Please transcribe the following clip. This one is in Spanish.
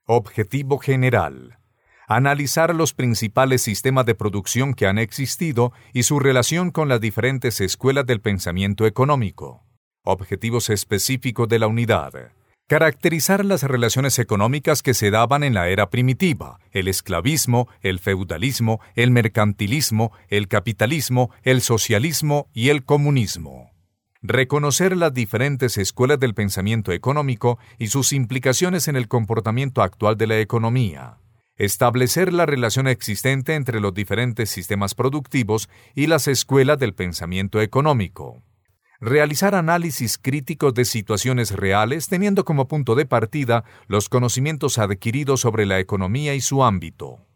Objetivo general. Analizar los principales sistemas de producción que han existido y su relación con las diferentes escuelas del pensamiento económico. Objetivos específicos de la unidad. Caracterizar las relaciones económicas que se daban en la era primitiva, el esclavismo, el feudalismo, el mercantilismo, el capitalismo, el socialismo y el comunismo. Reconocer las diferentes escuelas del pensamiento económico y sus implicaciones en el comportamiento actual de la economía. Establecer la relación existente entre los diferentes sistemas productivos y las escuelas del pensamiento económico. Realizar análisis críticos de situaciones reales teniendo como punto de partida los conocimientos adquiridos sobre la economía y su ámbito.